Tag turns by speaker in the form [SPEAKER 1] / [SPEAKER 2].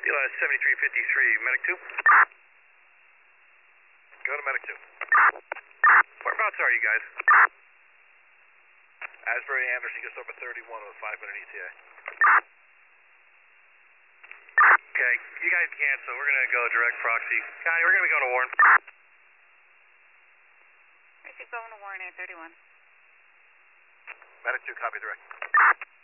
[SPEAKER 1] Eli 7353, Medic 2.
[SPEAKER 2] Go to Medic 2.
[SPEAKER 1] Whereabouts are you guys?
[SPEAKER 2] Asbury Anderson, just over 31 with a 5-minute ETA.
[SPEAKER 1] Okay, you guys cancel. We're going to go direct proxy. Connie, we're going to be going to Warren.
[SPEAKER 3] Where's he going to Warren at 31?
[SPEAKER 2] Medic 2, copy direct.